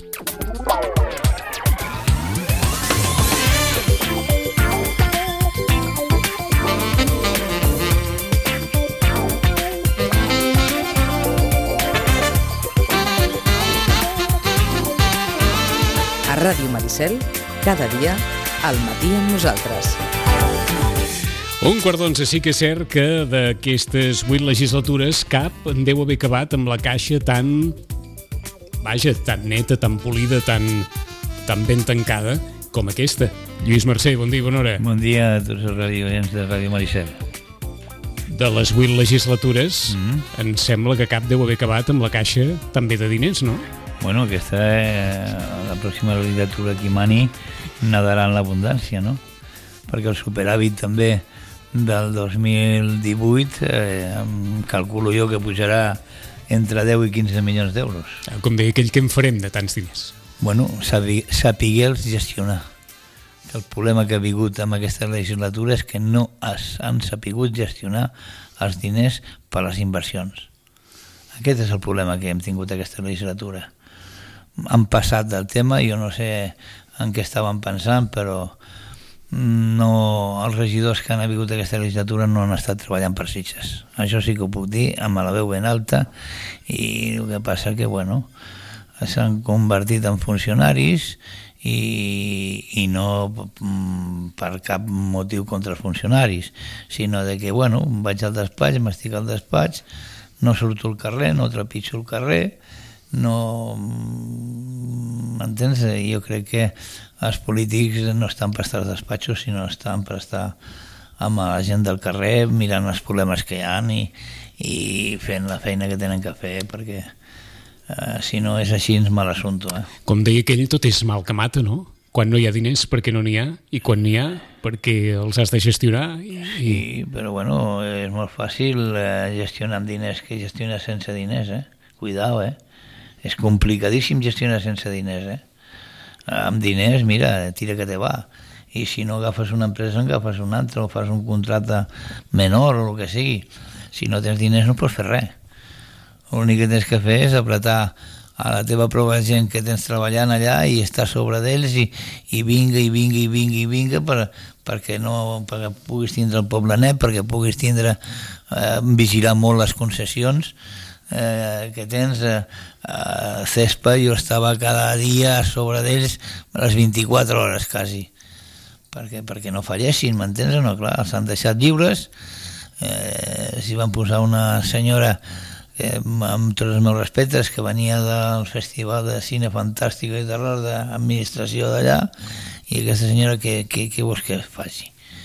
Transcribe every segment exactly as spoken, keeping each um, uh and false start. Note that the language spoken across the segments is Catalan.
A Ràdio Maricel, cada dia, al matí amb nosaltres. Un quart d'onze. Sí que és cert que d'aquestes vuit legislatures cap en deu haver acabat amb la caixa tan, vaja, tan neta, tan polida, tan, tan ben tancada com aquesta. Lluís Mercè, bon dia, bona hora. Bon dia a tots els radioients de Ràdio Maricel. De les vuit legislatures, Mm-hmm. em sembla que cap deu haver acabat amb la caixa també de diners, no? Bueno, aquesta, eh, la pròxima legislatura que mani nadarà en l'abundància, no? Perquè el superàvit també del dos mil divuit eh, calculo jo que pujarà entre deu i quinze milions d'euros. Com deia aquell, què en farem de tants diners? Bueno, sapigueu-los gestionar. El problema que ha vingut amb aquesta legislatura és que no es han sapigut gestionar els diners per a les inversions. Aquest és el problema que hem tingut aquesta legislatura. Han passat del tema, jo no sé en què estaven pensant, però no, els regidors que han vingut aquesta legislatura no han estat treballant per Sitges. Això sí que ho puc dir, amb la veu ben alta, i el que passa que, bueno, s'han convertit en funcionaris i, i no per cap motiu contra els funcionaris, sinó de que, bueno, vaig al despatx, m'estic al despatx, no surto al carrer, no trepitjo al carrer, no... m'entens? Jo crec que els polítics no estan per estar als despatxos, sinó estan per estar amb la gent del carrer, mirant els problemes que hi ha i, i fent la feina que tenen que fer, perquè eh, si no és així és mal assumpte. Eh? Com deia aquell, tot és mal que mata, no? Quan no hi ha diners, perquè no n'hi ha, i quan n'hi ha, perquè els has de gestionar. I... Sí, però bueno, és molt fàcil eh, gestionar amb diners que gestionar sense diners, eh? Cuidao, eh? És complicadíssim gestionar sense diners, eh? Amb diners, mira, tira que te va. I si no agafes una empresa, agafes una altra, o fas un contracte menor, o el que sigui. Si no tens diners no pots fer res. L'únic que tens que fer és apretar a la teva prova de gent que tens treballant allà i estar sobre d'ells i, i vinga, i vinga, i vinga, i vinga per, perquè, no, perquè puguis tindre el poble net, perquè puguis tindre, eh, vigilar molt les concessions, Eh, que tens eh, eh, Cespa. Jo estava cada dia sobre d'ells les vint-i-quatre hores quasi perquè, perquè no fallessin, m'entens o no? Clar, els han deixat lliures, eh, s'hi van posar una senyora que, amb tots els meus respectes, que venia del Festival de Cine Fantàstic i Terror d'administració d'allà, i aquesta senyora que, que, que vols que faci?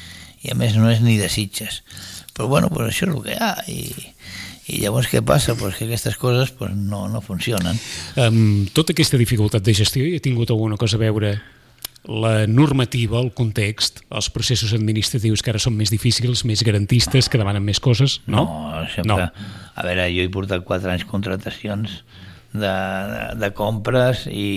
I a més no és ni de Sitges, però bueno, pues això és el que hi ha. i I llavors què passa? Pues que aquestes coses pues, no, no funcionen. Um, tota aquesta dificultat de gestió hi ha tingut alguna cosa a veure la normativa, el context, els processos administratius que ara són més difícils, més garantistes, que demanen més coses, no? No, sempre. No. A veure, jo he portat quatre anys contratacions de, de, de compres i,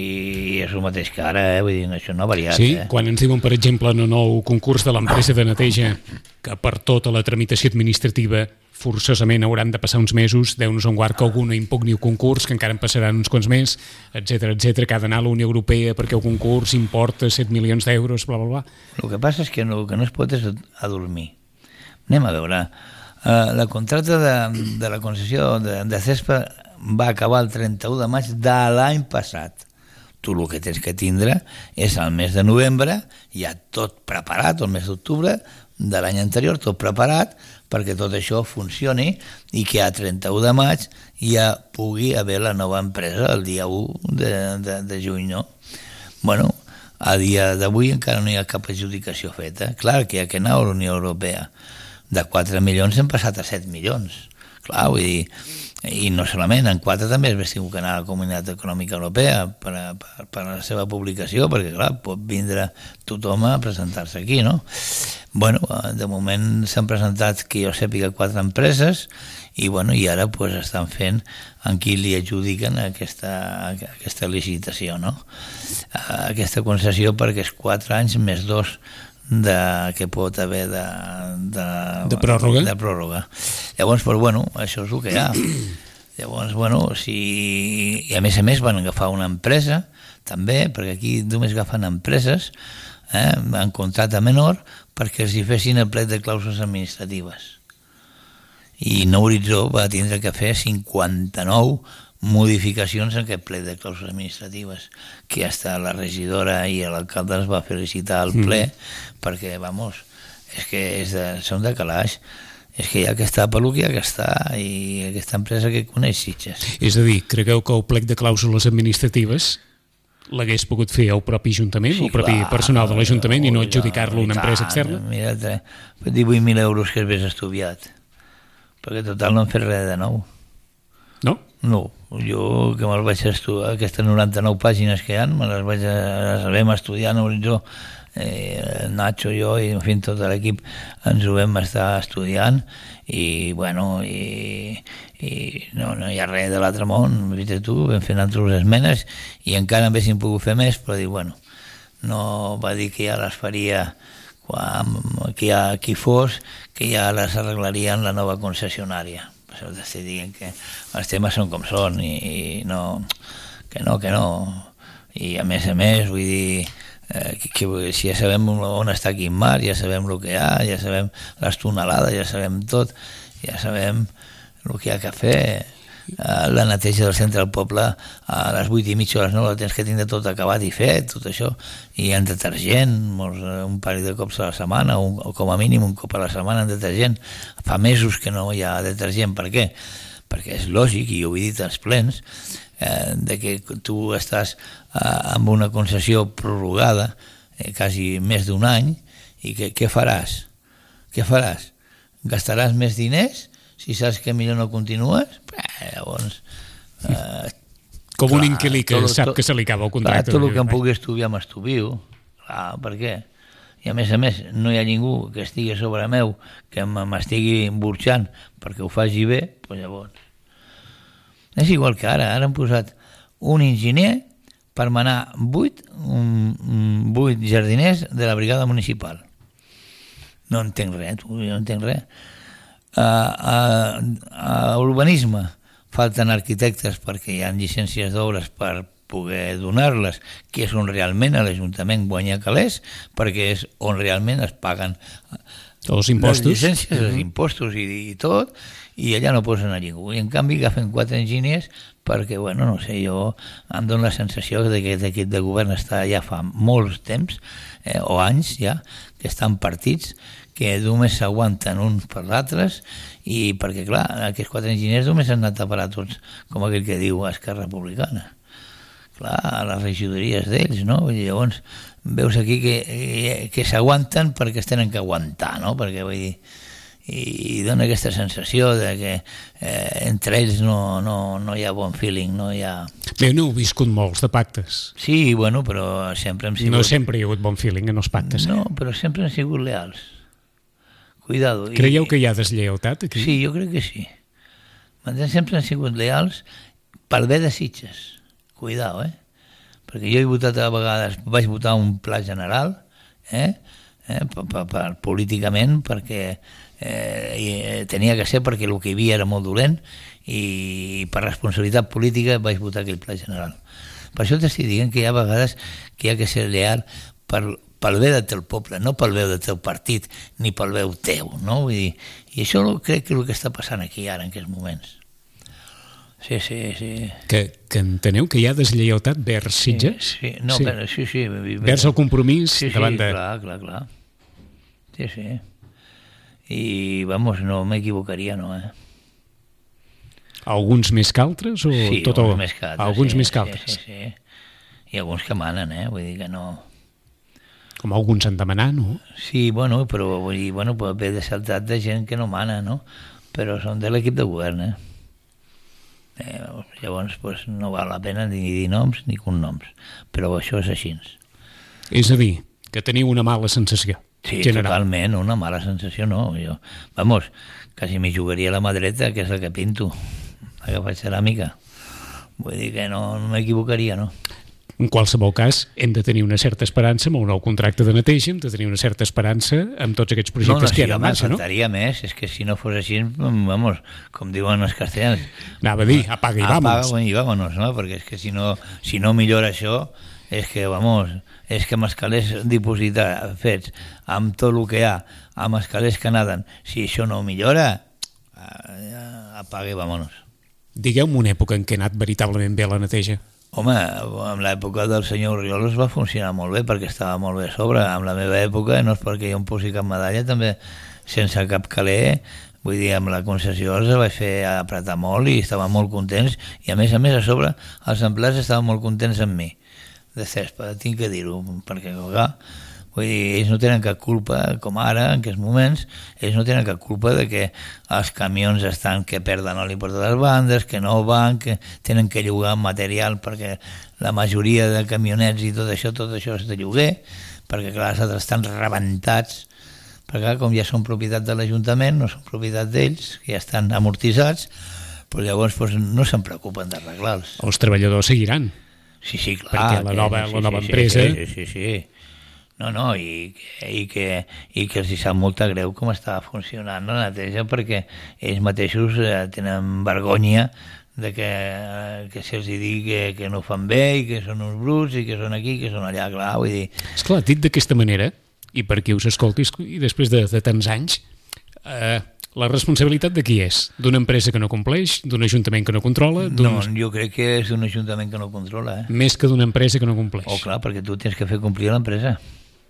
i és el mateix que ara, eh? Vull dir, això no ha variat. Sí, eh? quan ens diuen, per exemple, en el nou concurs de l'empresa de neteja, que per tota la tramitació administrativa forçosament hauran de passar uns mesos, deu-nos un guard que algú no impugni el concurs, que encara en passaran uns quants més, etcètera, etcètera, que ha d'anar a la Unió Europea perquè el concurs importa set milions d'euros, bla, bla, bla. El que passa és que no, el que no es pot és adormir. Anem a veure. Uh, la contracta de, de la concessió de, de Cespa va acabar el trenta-u de maig de l'any passat. Tu el que tens que tindre és el mes de novembre, ja tot preparat, el mes d'octubre de l'any anterior, tot preparat, perquè tot això funcioni i que a trenta-u de maig ja pugui haver la nova empresa el dia u de, de, de juny, no? Bueno, a dia d'avui encara no hi ha cap adjudicació feta. Clar que hi ha que anar a la Unió Europea. De quatre milions hem passat a set milions. Clar, vull dir, i no solament, en quatre també es vestiu que anar a la Comunitat Econòmica Europea per a, per, per a la seva publicació, perquè clar, pot vindre tothom a presentar-se aquí, no? Bueno, de moment s'han presentat, que jo sàpiga, quatre empreses i, bueno, i ara pues, estan fent en qui li adjudiquen aquesta, aquesta licitació, no? Aquesta concessió perquè és quatre anys més dos de, que pot haver de, de, de, pròrroga. de pròrroga. Llavors, pues, bueno, això és el que hi ha. Llavors, bueno, si... I a més a més van agafar una empresa, també, perquè aquí només agafen empreses, eh, en contracte menor, perquè els hi fessin el plec de clàusules administratives. I Nou Horitzó va tindre que fer cinquanta-nou modificacions en aquest plec de clàusules administratives, que hasta la regidora i l'alcalde es va felicitar al ple, mm. perquè, vamos, és que és de, són de calaix. És que hi ha que estar pel que hi ha que estar, i aquesta empresa que coneix Sitges. És a dir, cregueu que el plec de clàusules administratives l'hagués pogut fer el propi Ajuntament, sí, el propi clar, personal de l'Ajuntament, i no adjudicar-lo a una empresa externa? Mira, divuit mil euros que hagués estudiat, perquè total no han fet res de nou. No? No, jo que me'l vaig estudiar, aquestes noranta-nou pàgines que hi ha, me les vaig a, les vam estudiar en Horitzó, eh, Nacho, jo i en fi tot l'equip ens ho vam estar estudiant, i bueno, i, i no, no hi ha res de l'altre món, viste tu, vam fer altres esmenes i encara haguéssim pogut fer més, però dic, bueno, no va dir que ja les faria quan, que ja qui fos, que ja les arreglaria en la nova concessionària. Per això t'estic dient que els temes són com són, i, i no, que no, que no, i a més a més, vull dir, Eh, que, que si ja sabem on està Guimar, ja sabem el que hi ha, ja sabem les tonelades, ja sabem tot, ja sabem el que hi ha que fer. Eh, la neteja del centre del poble a les vuit i mitja o a les nou la tens que tindre tot acabat i fet, tot això, i en detergent, molts, un parell de cops a la setmana, un, o com a mínim un cop a la setmana en detergent. Fa mesos que no hi ha detergent. Per què? Perquè és lògic, i ho he dit als plens, eh, de que tu estàs eh, amb una concessió prorrogada eh, quasi més d'un any, i que, què faràs? Què faràs? Gastaràs més diners si saps que millor no continues? Eh, llavors... Eh, Com clar, un inquilí que tot, sap que se li acaba el contracte. Clar, tot el que em pugui estudiar m'estuvio. Clar, per què? I a més a més no hi ha ningú que estigui sobre meu que m'estigui burxant perquè ho faci bé, doncs llavors és igual que ara, ara han posat un enginyer per manar vuit, un, vuit jardiners de la brigada municipal. No entenc res, tu, no entenc res. A, a, a urbanisme falten arquitectes perquè hi ha llicències d'obres per poder donar-les, que és on realment l'Ajuntament guanya calés, perquè és on realment es paguen els impostos, les llicències, els impostos i, i tot, i allà no posen a ningú. I en canvi agafen quatre enginyers perquè, bueno, no sé, jo em dono la sensació que aquest equip de govern està ja fa molts temps, eh, o anys ja, que estan partits, que només s'aguanten uns per l'altres, i perquè, clar, aquests quatre enginyers només han anat a parar tots, com aquell que diu Esquerra Republicana. Clar, a les regidories d'ells, no? I llavors veus aquí que, que s'aguanten perquè es tenen que aguantar, no? Perquè, vull dir, i dona aquesta sensació de que eh, entre ells no, no, no hi ha bon feeling, no hi ha... Bé, no heu viscut molts de pactes. Sí, bueno, però sempre hem sigut... No sempre hi ha hagut bon feeling en els pactes. No, eh? però sempre hem sigut leals. Cuidado. Creieu I... que hi ha deslleialtat aquí? Sí, jo crec que sí. Sempre han sigut leals pel bé de Sitges. Cuidado, eh? Perquè jo he votat a vegades, vaig votar un pla general, eh? eh? Per, per, per, políticament, perquè eh, tenia que ser perquè el que hi havia era molt dolent, i per responsabilitat política vaig votar aquell pla general. Per això t'estic dient que hi ha vegades que hi ha que ser leal per, pel bé del teu poble, no pel bé del teu partit, ni pel bé teu, no? Vull dir, i això crec que és el que està passant aquí ara, en aquests moments. Sí, sí, sí. Que, que enteneu que hi ha deslleialtat vers Sitges? Sí, sí. No, sí. Però, sí, sí. Vers el compromís sí, sí, davant de... clar, clar, clar. Sí, sí. I, vamos, no m'equivocaria, no, eh? Alguns més que altres? O sí, tot alguns el... més que altres. Alguns sí, més que altres. Sí, sí, sí. I alguns que manen, eh? Vull dir que no... Com alguns han demanat, no? Sí, bueno, però vull dir, bueno, pot haver de saltat de gent que no mana, no? Però són de l'equip de govern, eh? Eh, llavors pues, no val la pena ni dir noms ni cognoms, però això és així. És a dir, que teniu una mala sensació. Sí, general. Totalment, una mala sensació no. Jo, vamos, quasi m'hi jugaria la mà dreta, que és la que pinto, la que faig ceràmica. Vull dir que no, no m'equivocaria, no. En qualsevol cas, hem de tenir una certa esperança amb el nou contracte de neteja, hem de tenir una certa esperança amb tots aquests projectes no, no, que hi sí, ha en home, marxa, no? faltaria més, és que si no fos així, vamos, com diuen els castellans, anava a dir, apaga i vámonos. Apaga i vámonos, no? Perquè és que si no, si no millora això, és que, vamos, és que amb els calés dipositats fets, amb tot el que hi ha, amb els calés que naden, si això no millora, apaga i vámonos. Digueu-me una època en què ha anat veritablement bé la neteja. Home, en l'època del senyor Oriolos va funcionar molt bé perquè estava molt bé a sobre. En la meva època, no és perquè jo em posi cap medalla, també sense cap caler, vull dir, amb la concessió els vaig fer apretar molt i estaven molt contents, i a més a més a sobre els empleats estaven molt contents amb mi, de cespa, tinc que dir-ho, perquè clar, vull dir, ells no tenen cap culpa, com ara, en aquests moments, ells no tenen cap culpa de que els camions estan que perden oli per totes les bandes, que no van, que tenen que llogar material, perquè la majoria de camionets i tot això, tot això és de lloguer, perquè clar, els altres estan rebentats, perquè com ja són propietat de l'Ajuntament, no són propietat d'ells, que ja estan amortitzats, però llavors doncs, no se'n preocupen d'arreglar-los. Els treballadors seguiran. Sí, sí, clar. Perquè la nova, sí, la nova sí, empresa... Sí, sí, sí, sí. No, no, i, i, que, i que els hi sap molt greu com està funcionant la neteja, perquè ells mateixos eh, tenen vergonya de que, eh, que se'ls digui que, que no ho fan bé i que són uns bruts i que són aquí, que són allà, clar, vull dir... Esclar, dit d'aquesta manera, i per qui us escolti, i després de, de tants anys, eh, la responsabilitat de qui és? D'una empresa que no compleix, d'un ajuntament que no controla? No, jo crec que és d'un ajuntament que no controla, eh? Més que d'una empresa que no compleix. Oh, clar, perquè tu tens que fer complir l'empresa.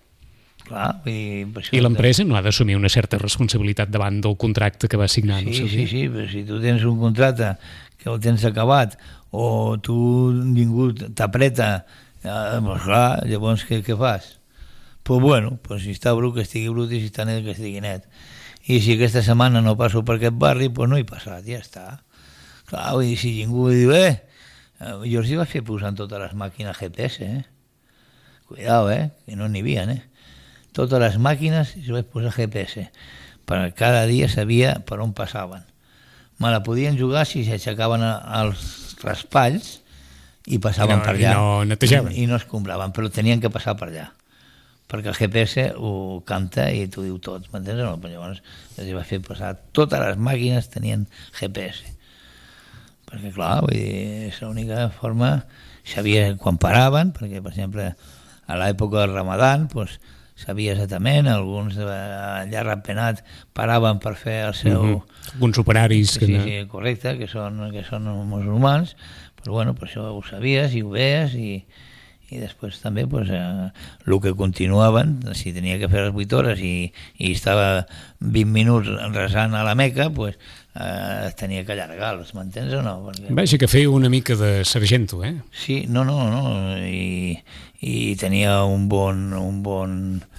Clar, vull dir, per això I l'empresa no ha d'assumir una certa responsabilitat davant del contracte que va signar? Sí, no sé sí, sí, però si tu tens un contracte que el tens acabat o tu ningú t'apreta, eh, doncs clar, llavors què, què fas? Pues bueno, pues si està brut que estigui brut i si està net que estigui net. I si aquesta setmana no passo per aquest barri, pues no he passat, ja està. Clar, vull dir, si ningú diu, eh, jo els hi vaig fer posant totes les màquines G P S, eh? Cuidao, eh, que no n'hi havia, eh? Totes les màquines i vaig posar G P S, perquè cada dia sabia per on passaven. Me la podien jugar si s'aixecaven els raspalls i passaven I no, per allà. I no netejaven. I, I no escombraven, però tenien que passar per allà, perquè el G P S ho canta i t'ho diu tot, m'entens o no? Però llavors els vaig fer passar, totes les màquines tenien G P S, perquè clar, vull dir, és l'única forma, sabia quan paraven, perquè per exemple a l'època del Ramadan, doncs, sabia exactament, alguns allà rapenat paraven per fer el seu... Mm-hmm. Alguns operaris... Sí, que no... sí, correcte, que són, que són musulmans, però bueno, per això ho sabies i ho veies i, i després també pues, eh, el que continuaven, si tenia que fer les vuit hores i, i estava vint minuts resant a la Meca, pues, eh, tenia que allargar-los, m'entens o no? Perquè... Vaja, que feia una mica de sargento, eh? Sí, no, no, no, i, i tenia un bon, un bon,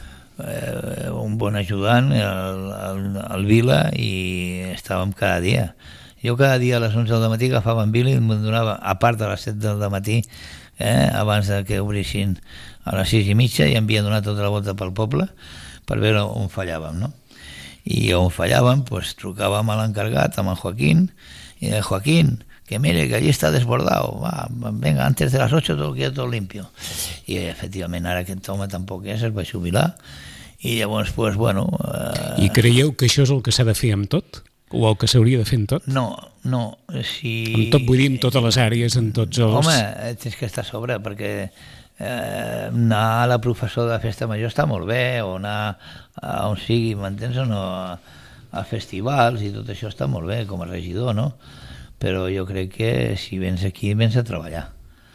eh, un bon ajudant, el, el, el Vila, i estàvem cada dia. Jo cada dia a les onze del matí agafava en Vila i em donava, a part de les set del matí, eh, abans de que obrissin a les sis i mitja, i havia donat tota la volta pel poble per veure on fallàvem, no? I on fallàvem, pues, trucàvem a l'encargat, amb el Joaquín, i el Joaquín, que mire, que allí está desbordado, va, venga, antes de las ocho todo queda todo limpio. I efectivament ara aquest home tampoc és, es va jubilar, i llavors, pues, bueno... Eh... I creieu que això és el que s'ha de fer amb tot? O el que s'hauria de fer amb tot? No, no, si... Amb tot, vull dir, en totes les àrees, en tots els... Home, tens que estar a sobre, perquè eh, anar a la professor de festa major està molt bé, o anar a on sigui, m'entens o no, a, a festivals i tot això està molt bé, com a regidor, no? Però jo crec que si vens aquí vens a treballar,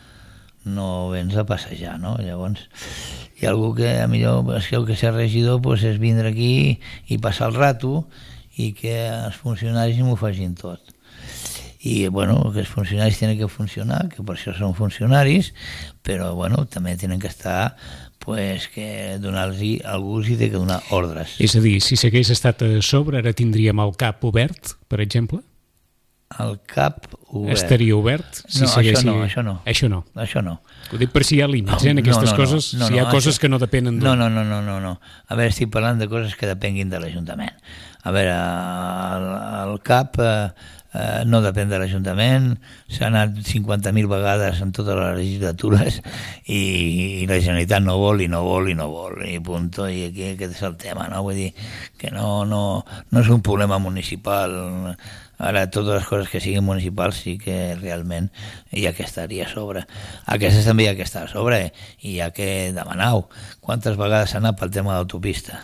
no vens a passejar, no? Llavors hi ha algú que a millor es creu que ser regidor pues, és vindre aquí i passar el rato i que els funcionaris m'ho facin tot. I bueno, que els funcionaris tenen que funcionar, que per això són funcionaris, però bueno, també tenen que estar, pues, que donar-los, algú els hi té que donar ordres. És a dir, si s'hagués estat a sobre, ara tindríem el cap obert, per exemple? El cap obert. Estaria obert? Si no, s'haguessi... això no, això no. Això no. Això no. Ho dic per si hi ha límits, eh, en aquestes no, no, coses, no, no, si hi ha no, coses això... que no depenen d'un. No, no, no, no, no, no. A veure, estic parlant de coses que depenguin de l'Ajuntament. A veure, el, el cap, eh, eh, no depèn de l'Ajuntament, s'ha anat cinquanta mil vegades en totes les legislatures i, i la Generalitat no vol i no vol i no vol i punto, i aquí aquest és el tema, no? Vull dir que no, no, no és un problema municipal. Ara totes les coses que siguin municipals sí que realment hi ha que estar-hi a sobre. Aquestes també hi ha que estar a sobre, eh? I hi ha que demanar-ho. Quantes vegades s'ha anat pel tema d'autopista?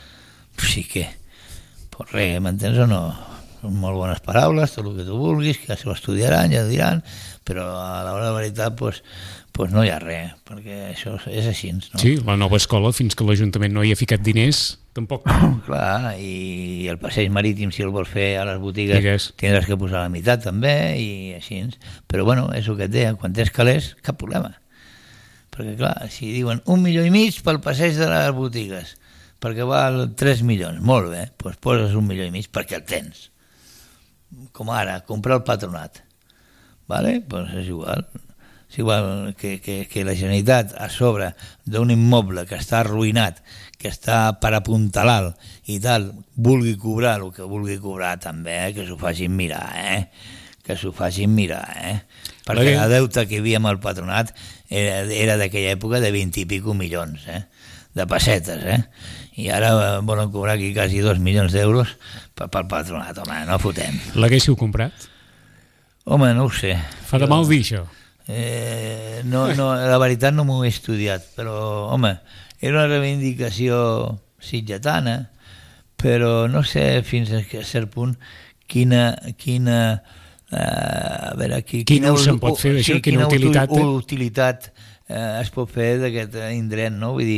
Sí que, pues res, m'entens o no? Són molt bones paraules, tot el que tu vulguis, que s'ho estudiaran, ja ho diran, però a l'hora de la veritat pues, pues no hi ha res, perquè això és així, no? Sí, la nova escola, fins que l'Ajuntament no hi ha ficat diners, tampoc. Clar, i el passeig marítim, si el vols fer a les botigues, Digues. tindràs que posar la meitat també, i així. Però bueno, és el que té, quan tens calés, cap problema. Perquè clar, si diuen un milió i mig pel passeig de les botigues, perquè val tres milions, molt bé, doncs poses un milió i mig perquè el tens. Com ara, comprar el patronat. Vale? Doncs és igual. És igual que, que, que la Generalitat a sobre d'un immoble que està arruïnat, que està per apuntalar i tal, vulgui cobrar el que vulgui cobrar també, eh? Que s'ho facin mirar, eh? Que s'ho facin mirar, eh? Perquè el deute que hi havia amb el patronat era, era d'aquella època de vint i pico milions, eh? De pessetes, eh? I ara volen cobrar aquí quasi dos milions d'euros pel patronat. Home, no fotem. L'haguéssiu comprat? Home, no ho sé. Fa de mal dir això. Eh, no, no, la veritat no m'ho he estudiat, però, home, era una reivindicació sitgetana, però no sé fins a cert punt quina... quina eh, a veure, qui, quina, quina se'n pot fer d'això? Sí, quina, quina utilitat, util, utilitat eh, es pot fer d'aquest indret, no? Vull dir,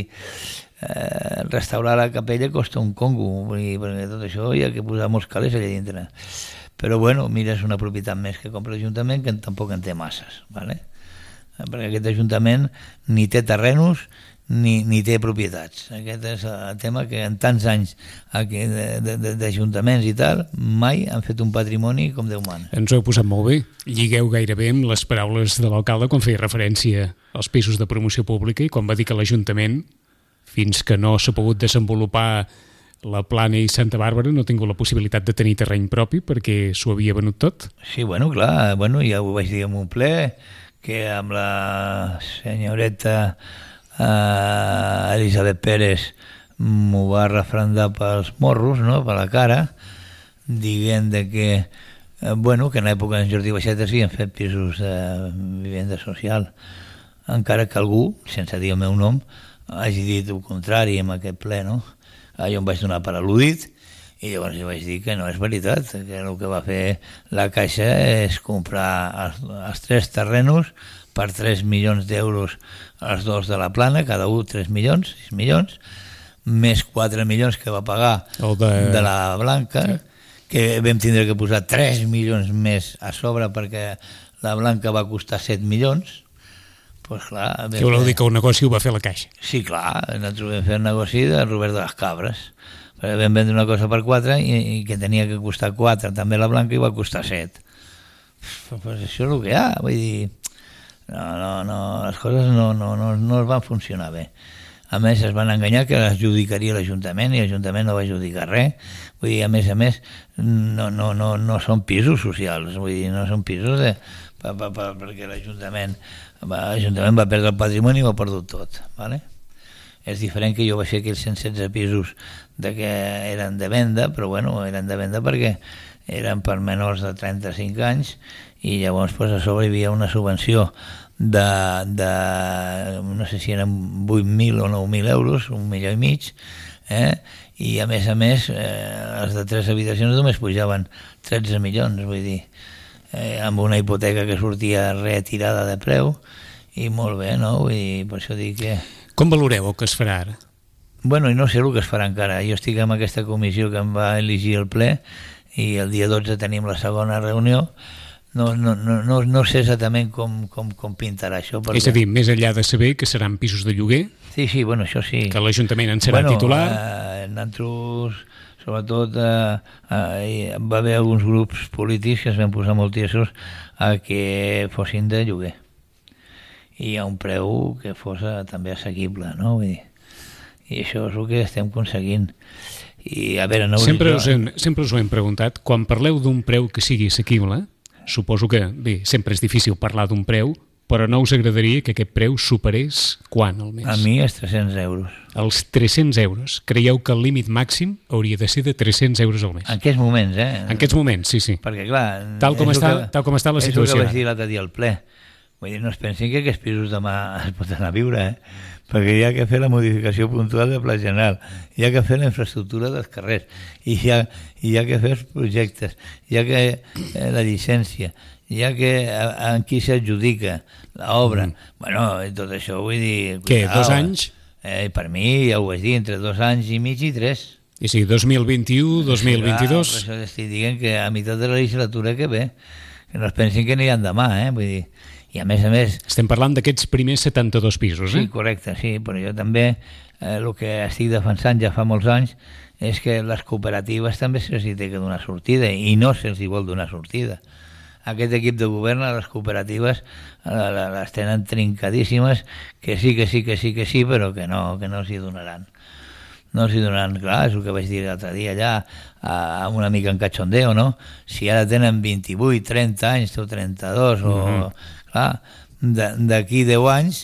eh, restaurar la capella costa un congo, vull dir, perquè tot això hi ha que posar molts calés allà dintre. Però bueno, mira, és una propietat més que compra l'Ajuntament, que tampoc en té masses, ¿vale? Perquè aquest Ajuntament ni té terrenos ni, ni té propietats. Aquest és el tema, que en tants anys d'ajuntaments i tal, mai han fet un patrimoni com Déu mana. Ens ho heu posat molt bé. Lligueu gairebé amb les paraules de l'alcalde quan feia referència als pisos de promoció pública i quan va dir que l'Ajuntament, fins que no s'ha pogut desenvolupar la Plana i Santa Bàrbara, no ha tingut la possibilitat de tenir terreny propi perquè s'ho havia venut tot? Sí, bueno, clar, bueno, ja ho vaig dir en un ple, que amb la senyoreta eh, Elisabet Pérez m'ho va refrendar pels morros, no?, per la cara, dient de que, eh, bueno, que en l'època en Jordi Baixet s'havien fet pisos de vivenda social, encara que algú, sense dir el meu nom, hagi dit el contrari en aquest ple, no? Ah, jo em vaig donar per al·ludit i llavors jo vaig dir que no és veritat, que el que va fer la Caixa és comprar els, els tres terrenos per tres milions d'euros els dos de la Plana, cada un tres milions, sis milions, més quatre milions que va pagar de... de la Blanca, sí, que vam tindre que posar tres milions més a sobre perquè la Blanca va costar set milions. Pues clar, que voleu dir que un negoci ho va fer la Caixa? Sí, clar, nosaltres vam fer el negoci de Robert de les Cabres, perquè vam vendre una cosa per quatre i, i que tenia que costar quatre, també la Blanca, i va costar set. Pues això és el que hi ha, vull dir, no, no, no, les coses no, no, no, no es van funcionar bé. A més, es van enganyar que l'adjudicaria l'Ajuntament i l'Ajuntament no va adjudicar res. Vull dir, a més a més, no, no, no, no són pisos socials, vull dir, no són pisos de, per, per, per, perquè l'Ajuntament l'Ajuntament va perdre el patrimoni i ho ha perdut tot, ¿vale? És diferent que jo vaig fer aquells cent setze pisos de que eren de venda, però bueno, eren de venda perquè eren per menors de trenta-cinc anys i llavors pues, a sobre hi havia una subvenció de, de no sé si eren vuit mil o nou mil euros, un milió i mig, eh? I a més a més eh, els de tres habitacions només pujaven tretze milions, vull dir, eh, amb una hipoteca que sortia retirada de preu i molt bé, no? Vull dir, per això dic que... Com valoreu el que es farà ara? Bueno, i no sé el que es farà encara. Jo estic en aquesta comissió que em va elegir el ple i el dia dotze tenim la segona reunió. No, no, no, no, no sé exactament com, com, com pintarà això. Perquè... És a dir, més enllà de saber que seran pisos de lloguer, sí, sí, bueno, això sí, que l'Ajuntament en serà bueno, titular... Eh, nosaltres, sobretot, eh, eh, va haver alguns grups polítics que es van posar molt tiesos a que fossin de lloguer i a un preu que fos eh, també assequible, no? Vull dir, i això és el que estem aconseguint. I, a veure, no sempre, jo... us hem, sempre us ho hem preguntat, quan parleu d'un preu que sigui assequible, suposo que, bé, sempre és difícil parlar d'un preu, però no us agradaria que aquest preu superés quan al mes? A mi és tres-cents euros. Els tres-cents euros. Creieu que el límit màxim hauria de ser de tres-cents euros al mes? En aquests moments, eh? En aquests moments, sí, sí. Perquè, clar... Tal com, està, que, tal com està la situació. És el que vaig dir l'altre dia al ple. Vull dir, no es pensin que aquests pisos demà es pot anar a viure, eh? Perquè hi ha que fer la modificació puntual del Pla General, hi ha que fer la infraestructura dels carrers, i hi ha, hi ha que fer els projectes, hi ha que eh, la llicència, hi ha que en qui s'adjudica l'obra. Mm. Bueno, tot això vull dir... Què, dos anys? Eh, per mi, ja ho vaig dir, entre dos anys i mig i tres. I sí, dos mil vint-i-u, dos mil vint-i-dos... Sí, per això estic dient que a meitat de la legislatura que ve, que no es pensin que aniran demà, eh? Vull dir... I a més a més... Estem parlant d'aquests primers setanta-dos pisos, eh? Sí, correcte, sí, però jo també eh, el que estic defensant ja fa molts anys és que les cooperatives també se'ls hi té que donar sortida i no se'ls hi vol donar sortida. Aquest equip de govern a les cooperatives eh, les tenen trincadíssimes, que sí, que sí, que sí, que sí, però que no, que no s'hi donaran. No s'hi donaran, clar, és el que vaig dir l'altre dia allà, amb una mica en cachondeo, no? Si ara tenen vint-i-vuit, trenta anys, o trenta-dos, o... Mm-hmm. Clar, d'aquí deu anys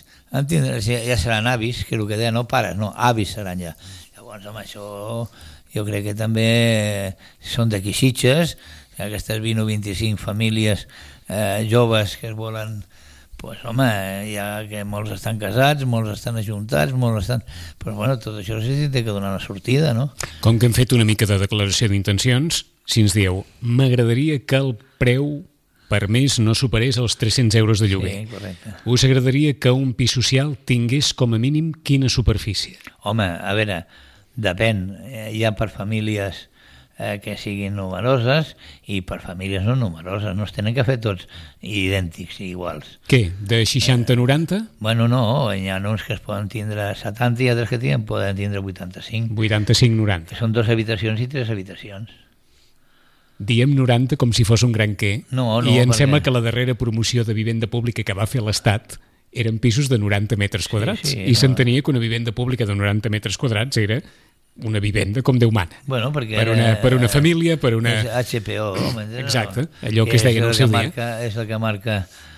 ja seran avis, que el que deia, no pares, no, avis seran ja. Llavors, amb això, jo crec que també són d'aquí Sitges, aquestes vint o vint-i-cinc famílies eh, joves que es volen, pues, home, ja que molts estan casats, molts estan ajuntats, molts estan... Però, bueno, tot això sí té que donar una sortida, no? Com que hem fet una mica de declaració d'intencions, si ens dieu, m'agradaria que el preu per mes no superés els tres-cents euros de lloguer. Sí, correcte. Us agradaria que un pis social tingués com a mínim quina superfície? Home, a veure, depèn. Hi ha per famílies eh, que siguin numeroses i per famílies no numeroses. No es tenen que fer tots idèntics i iguals. Què? De seixanta a noranta? Eh, bueno, no. Hi ha uns que es poden tindre setanta i altres que tenen, poden tindre vuitanta-cinc. vuitanta-cinc noranta. Que són dues habitacions i tres habitacions. Diem noranta com si fos un gran què, no, no, i em perquè... sembla que la darrera promoció de vivenda pública que va fer l'Estat eren pisos de noranta metres quadrats, sí, sí, i no. s'entenia que una vivenda pública de noranta metres quadrats era una vivenda com Déu mana. Bueno, perquè per, una, per una família, per una... És H P O, m'entens? Exacte, allò que, que es deia en el seu dia. Marca, és el que marca...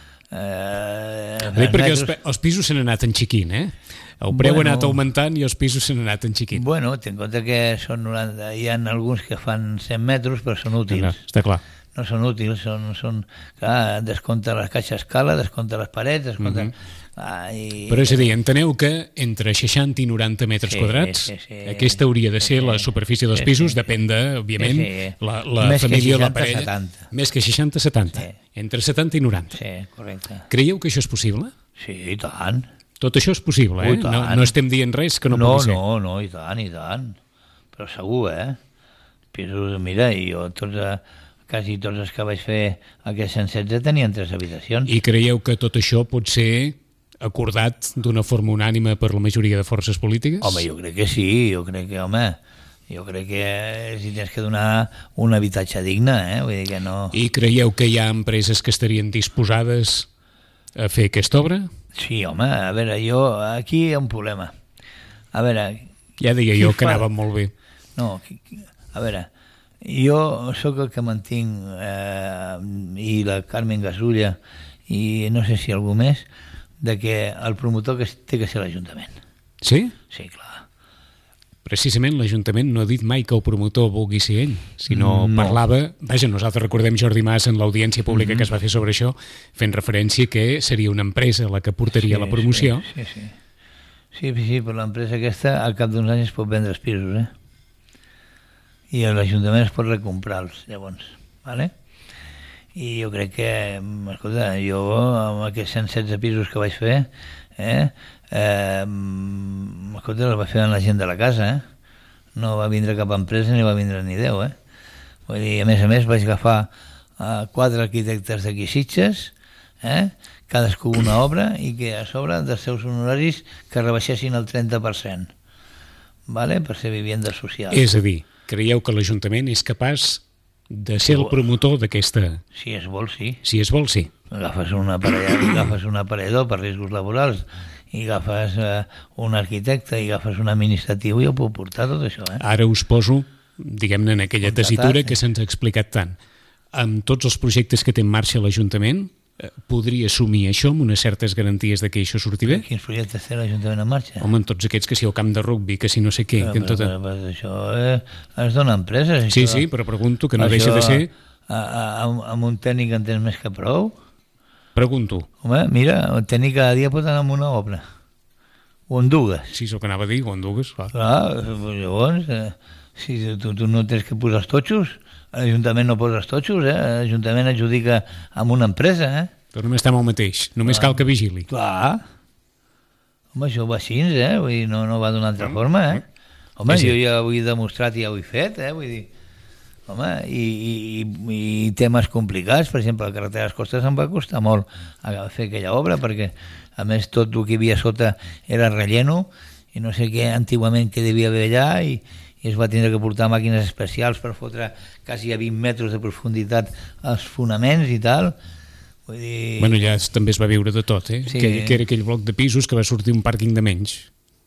Eh, Bé, perquè els, els pisos s'han anat enxiquint, eh? El preu bueno, ha anat augmentant i els pisos s'han anat enxiquint. Bueno, ten en compte que són noranta, hi ha alguns que fan cent metres, però són útils. No, està clar. No són útils, són, són clar, descompta les caixes escala, descompta les parets, descompta... Mm-hmm. Ah, i... Però és a dir, enteneu que entre seixanta i noranta metres sí, quadrats sí, sí, aquesta hauria de ser sí, la superfície dels pisos, sí, depèn de, òbviament, sí, sí. la, la més família o la seixanta, parella. setanta. Més que seixanta a setanta. Sí. Entre setanta i noranta. Sí, correcte. Creieu que això és possible? Sí, i tant. Tot això és possible, eh? No, no estem dient res que no, no pugui ser. No, no, i tant, i tant. Però segur, eh? Pisos, mira, i jo tots... A... quasi tots els que vaig fer aquests cent setze tenien tres habitacions. I creieu que tot això pot ser acordat d'una forma unànime per la majoria de forces polítiques? Home, jo crec que sí, jo crec que, home, jo crec que si tens que donar un habitatge digne, eh? Vull dir que no... I creieu que hi ha empreses que estarien disposades a fer aquesta obra? Sí, home, a veure, jo, aquí hi ha un problema. A veure... Ja deia jo que fa... anava molt bé. No, a veure... Jo sóc el que mantinc, eh, i la Carmen Gasulla, i no sé si algú més, de que el promotor que té que ser l'Ajuntament. Sí? Sí, clar. Precisament l'Ajuntament no ha dit mai que el promotor vulgui ser ell, sinó no. parlava... Vaja, nosaltres recordem Jordi Mas en l'audiència pública mm-hmm. que es va fer sobre això, fent referència que seria una empresa la que portaria sí, la promoció. Sí, sí, sí. Sí, sí, però l'empresa aquesta al cap d'uns anys es pot vendre els pisos, eh? I l'Ajuntament es pot recomprar-los, llavors, vale? I jo crec que, escolta, jo amb aquests cent setze pisos que vaig fer, eh, eh, escolta, els vaig fer amb la gent de la casa, eh? No va vindre cap empresa ni va vindre ni Déu, eh? Vull dir, a més a més vaig agafar eh, quatre arquitectes d'aquí Sitges, eh? Cadascú una obra, i que a sobre dels seus honoraris que rebaixessin el trenta per cent, vale? Per ser vivienda social. És a dir, creieu que l'Ajuntament és capaç de ser el promotor d'aquesta... Si es vol, sí. Si es vol, sí. Agafes un aparellador, agafes un aparellador per riscos laborals i agafes eh, un arquitecte i agafes un administratiu i ho puc portar tot això. Eh? Ara us poso, diguem-ne, en aquella Contratat, tessitura sí. que se'ns ha explicat tant. Amb tots els projectes que té en marxa l'Ajuntament, eh, podria assumir això amb unes certes garanties de que això surti bé? Quins projectes té l'Ajuntament en marxa? Home, en tots aquests, que si el camp de rugbi, que si no sé què... Però, que en tota... però, però, això eh, es dona a empreses. Sí, això, sí, però pregunto que no això, deixa de ser... A, a, a, amb un tècnic en tens més que prou? Pregunto. Home, mira, el tècnic cada dia pot anar amb una obra. O en dues. Sí, és el que anava a dir, o en dues. Clar. Clar, llavors, eh, si tu, tu no tens que posar els totxos, l'Ajuntament no posa els totxos, eh? L'Ajuntament adjudica amb una empresa, eh? Però només estem al mateix, només Clar. cal que vigili. Clar. Home, això va així, eh? Vull dir, no, no va d'una altra forma, eh? Home, Sí, sí. jo ja ho he demostrat i ja ho he fet, eh? Vull dir, home, i, i, i, i temes complicats, per exemple, la carretera de les Costes em va costar molt a fer aquella obra, perquè a més tot el que hi havia sota era relleno, i no sé què antigament que devia haver allà, i, i es va tindre que portar màquines especials per fotre quasi a vint metres de profunditat als fonaments i tal. Vull dir... Bueno, ja es, també es va viure de tot, eh? Sí. Que, que era aquell bloc de pisos que va sortir un pàrquing de menys.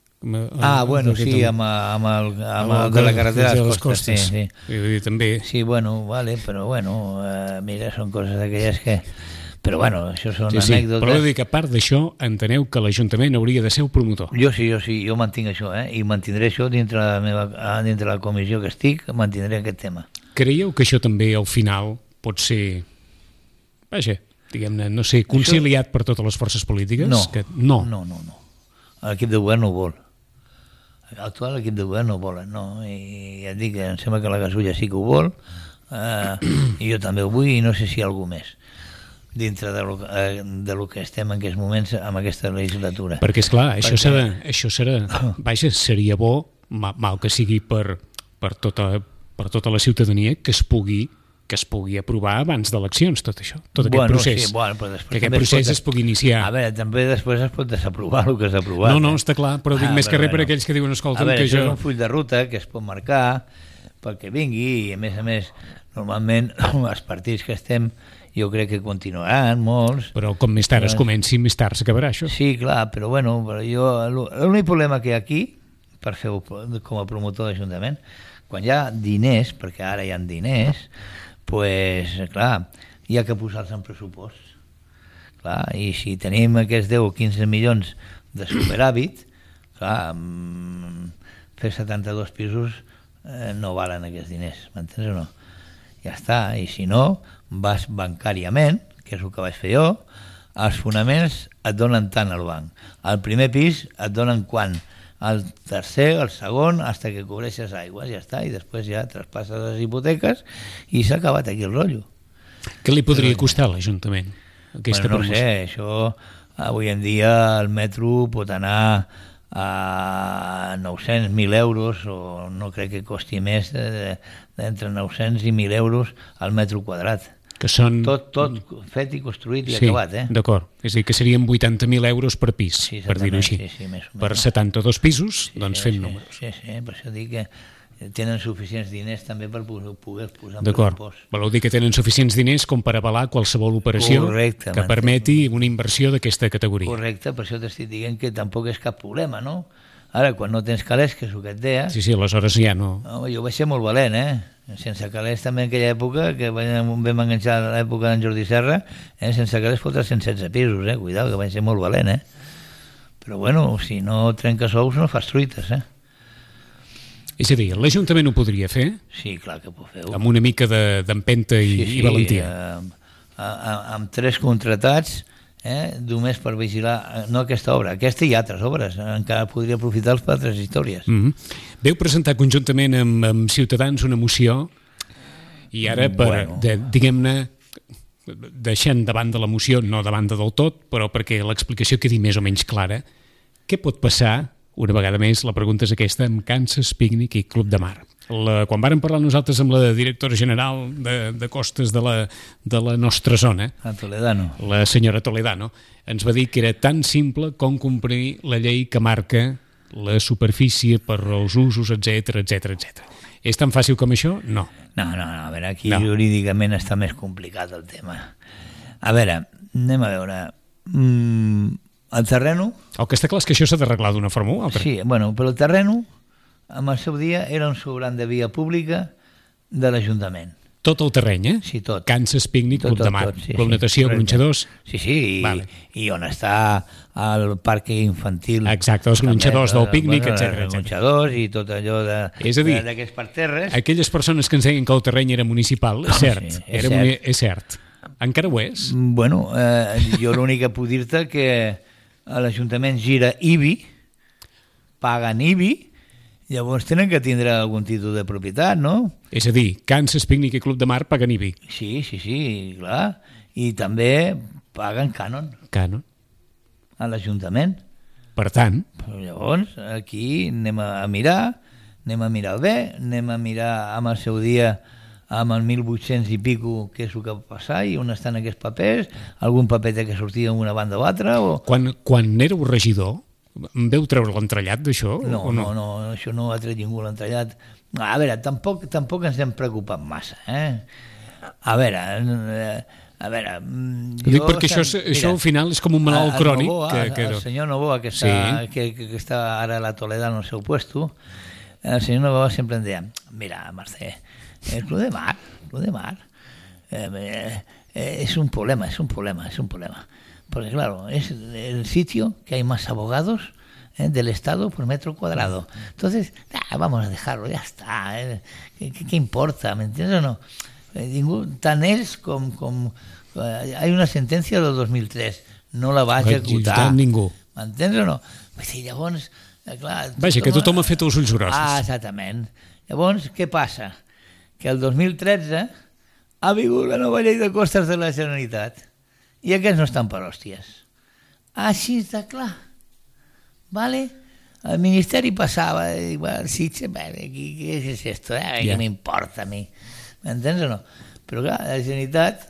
Ah, bueno, sí, amb, amb, el, amb el de la carretera de les Costes, sí, sí. Vull dir, també... Sí, bueno, vale, però bueno, eh, mira, són coses d'aquelles que... Però bueno, això són Sí, sí, anècdotes. però dic que a part d'això, enteneu que l'Ajuntament hauria de ser el promotor. Jo sí, jo sí, jo mantinc això, eh? I mantindré això dintre la, meva, ah, dintre la comissió que estic, mantindré aquest tema. Creieu que això també al final pot ser, vaja, diguem-ne, no sé, conciliat per totes les forces polítiques? No, Que... no. no, no, no. L'equip de govern no ho vol. L'actual equip de govern no ho volen, no. I ja et dic que em sembla que la Gasulla sí que ho vol, eh, i jo també ho vull, i no sé si hi ha algú més dintre de lo, eh, de lo que estem en aquests moments amb aquesta legislatura. Perquè, esclar, això Perquè- serà, això serà, vaja, seria bo, ma- mal que sigui per, per, tota, per tota la ciutadania, que es pugui que es pugui aprovar abans d'eleccions, tot això, tot aquest Bueno, procés. sí, bueno, però després que aquest també es procés pot- es pugui iniciar. A veure, també després es pot desaprovar el que s'ha aprovat. No, no, eh? està clar, però dic Ah, més que però res per bueno. aquells que diuen, escolta, A veure, que això jo... és un full de ruta que es pot marcar perquè vingui, i a més a més, normalment els partits que estem, jo crec que continuaran molts. Però com més tard es comenci, més tard s'acabarà això. Sí, clar, però bueno, però jo, l'únic problema que hi ha aquí, per fer-ho com a promotor d'Ajuntament, quan hi ha diners, perquè ara hi ha diners, pues, clar, hi ha que posar-los en pressupost. Clar, i si tenim aquests deu o quinze milions de superàvit, clar, mm, fer setanta-dos pisos eh, no valen aquests diners, m'entens o no? Ja està, i si no, vas bancàriament, que és el que vaig fer jo, els fonaments et donen tant al banc. Al primer pis et donen quant? Al tercer, al segon, fins que cobreixes aigües, ja està, i després ja traspasses les hipoteques i s'ha acabat aquí el rotllo. Què li podria costar a l'Ajuntament? Aquesta Bueno, no promoció? sé, això avui en dia el metro pot anar a nou-cents mil euros, o no crec que costi més d'entre nou-cents i mil euros al metro quadrat. Que són... Tot, tot fet i construït i sí, acabat, eh? d'acord. És a dir, que serien vuitanta mil euros per pis, Sí, per dir-ho així. exactament, sí, sí, més o menys. Per setanta-dos pisos, doncs sí, fem sí, números. Sí, sí, per això dic que tenen suficients diners també per poder poder posar en D'acord. pressupost. Voleu dir que tenen suficients diners com per avalar qualsevol operació Correcte, que m'entens. permeti una inversió d'aquesta categoria. Correcte, per això t'estic dient que tampoc és cap problema, no? Ara, quan no tens calés, que és el que et deia, Sí, sí, aleshores ja no... home, jo vaig ser molt valent, eh? Sense calés també en aquella època, que vam, vam enganxar a l'època d'en Jordi Serra, eh? sense calés fotre cent setze pisos, eh? Cuidao, que vaig ser molt valent, eh? Però bueno, si no trenques ous no fas truites, eh? És a dir, l'Ajuntament ho podria fer Sí, clar que puc fer-ho. amb una mica de- d'empenta i, i valentia. Eh, amb, amb tres contratats, eh, només per vigilar, eh, no aquesta obra, aquesta i altres obres, encara podria aprofitar-los per altres històries. Mm -hmm. Veu presentar conjuntament amb, amb Ciutadans una moció i ara, per, Bueno. de, diguem-ne, deixant davant de la moció, no davant de del tot, però perquè l'explicació quedi més o menys clara, què pot passar, una vegada més, la pregunta és aquesta, amb Kansas Picnic i Club de Mar? La, quan vàrem parlar nosaltres amb la directora general de, de costes de la, de la nostra zona, A Toledano. la senyora Toledano, ens va dir que era tan simple com complir la llei que marca la superfície per als usos, etc etc etc. És tan fàcil com això? No. No, no, no, a veure, aquí No. jurídicament està més complicat el tema. A veure, anem a veure. Mm, el terreno... El que està clar és que això s'ha d'arreglar d'una forma o altra. Sí, bueno, però el terreno, en el seu dia, era un sobrant de via pública de l'Ajuntament. Tot el terreny, eh? Sí, tot. Kansas Picnic, Tot, Club de tot, Mar, tot, sí, Club sí, Natació, correcte. gronxadors... Sí, sí, i, Vale. i on està el parc infantil. Exacte, els gronxadors del pícnic, bueno, etcètera, Els etcètera. gronxadors i tot allò de, És a dir, de- d'aquests parterres. Aquelles persones que ens deien que el terreny era municipal, és cert, sí, és era cert. muni- és cert. Encara ho és? Bueno, eh, jo l'únic que puc dir-te que a l'Ajuntament gira I B I, paguen I B I, llavors tenen que tindre algun títol de propietat, no? És a dir, Kansas Picnic i Club de Mar paguen I B I. Sí, sí, sí, clar. I també paguen cànon Cano. a l'Ajuntament. Per tant, Però llavors, aquí anem a mirar, anem a mirar bé, anem a mirar amb el seu dia, amb el mil vuit-cents i pico, què és el que va passar i on estan aquests papers, algun paper té que sortir d'una banda o altra, o... quan, quan éreu regidor, em veu treure l'entrellat d'això? No, o no, no, això no ha tret ningú l'entrellat. A veure, tampoc, tampoc ens hem preocupat massa, eh? A veure, eh, a veure... mm, Ho dic jo perquè això, sem- és- això mira, al final és com un malalt el crònic. Novoa, que, el, que... el senyor Novoa, que està, Sí. que, que, que està ara a la Toledano al seu puesto, el senyor Novoa sempre em deia, mira, Mercè, el Club de Mar, el Club de Mar, eh, eh, eh, es un problema, es un problema, es un problema. Porque claro, es el sitio que hay más abogados ¿eh? del Estado por metro cuadrado. Entonces, ah, vamos a dejarlo, ya está. ¿eh? ¿Qué, qué, qué importa? ¿Me entiendes o no? Eh, ningún, tan ells com... com eh, hay una sentència del dos mil tres, no la va executar. Tant ningú. M'entens o no? Vull dir, llavors, eh, clar... Vaja, que tothom ha fet els ulls grossos. Ah, exactament. Llavors, què passa? Que el dos mil tretze ha vingut la nova llei de costes de la Generalitat i aquests no estan per hòsties. Així de clar. ¿Vale? El Ministeri passava i igual, sí, què és esto? Eh? Ja. Què m'importa a mi? M'entens o no? Però clar, la Generalitat,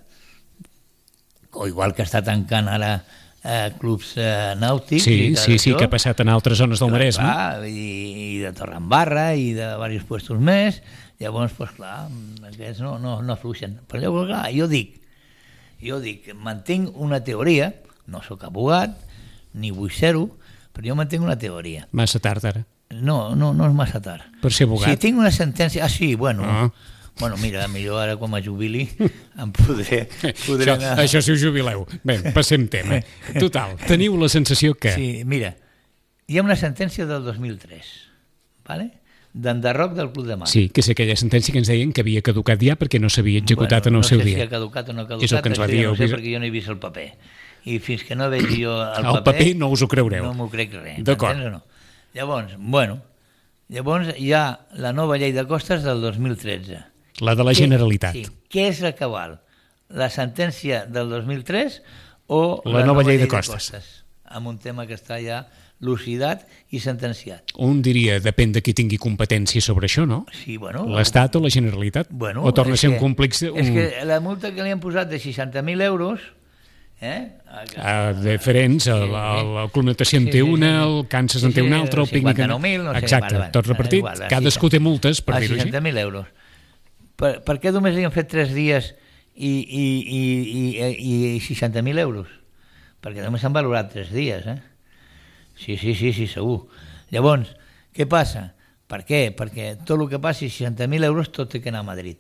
o igual que està tancant ara eh, clubs eh, nàutics... Sí, i tot sí, sí, això, que ha passat en altres zones del Maresme. clar, i, i de Torredembarra i de diversos puestos més, llavors, pues, clar, aquests no, no, no afluixen. Però llavors, clar, jo dic, jo dic, mantinc una teoria, no sóc abogat, ni vull ser-ho, però jo mantinc una teoria. Massa tard, ara. No, no, no és massa tard. Per ser abogat. Si tinc una sentència... Ah, sí, bueno... Ah. Bueno, mira, millor ara quan me jubili em podré, podré Això, anar... això si us jubileu. Bé, passem tema. Total, teniu la sensació que... Sí, mira, hi ha una sentència del dos mil tres, ¿vale? D'enderroc del Club de Mar. Sí, que és aquella sentència que ens deien que havia caducat ja perquè no s'havia executat Bueno, en el seu no sé dia. si ha caducat o no ha caducat, És el que ens va això dir ja no el sé vis- perquè jo no he vist el paper. I fins que no veig jo el, El paper no us ho creureu. No m'ho crec res. D'acord. m'entens o no? Llavors, bueno, llavors hi ha la nova llei de costes del dos mil tretze. La de la Què- Generalitat. Sí. Què és el que val? La sentència del dos mil tres o La nova llei de costes? Amb un tema que està ja lucidat i sentenciat. Un diria, depèn de qui tingui competència sobre això, no? Sí, bueno, L'Estat o la Generalitat? Bueno, o torna a és ser que- un complex... Un... És que la multa que li han posat de seixanta mil euros... Eh? Uh, diferents, el, el, el Club Natació en Sí, té sí, una, sí. el Kansas en té una altra, el Pícnic... cinquanta-nou mil, no sé, Exacte, vale, vale, tot repartit, igual, a cadascú té multes, per a dir-ho així. seixanta mil euros. Per, per què només li han fet tres dies i, i, i, i, i seixanta mil euros? Perquè només s'han valorat tres dies, eh? Sí, sí, sí, sí, segur. Llavors, què passa? Per què? Perquè tot el que passi seixanta mil euros tot té que anar a Madrid.